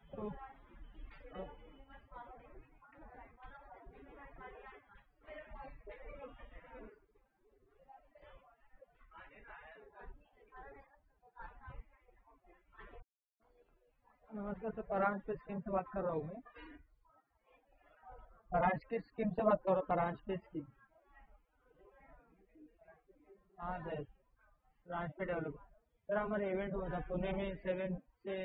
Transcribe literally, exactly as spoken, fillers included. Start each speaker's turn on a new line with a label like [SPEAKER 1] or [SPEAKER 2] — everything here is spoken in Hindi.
[SPEAKER 1] तो अ, नमस्कार सर, परांज पे स्कीम से बात कर रहा हूँ मैं। परांज की स्कीम से बात कर रहा हूँ, परांज पे स्कीम। हाँ सर, परांज पे डेवलप। सर हमारे इवेंट हुआ था पुणे में सेवन से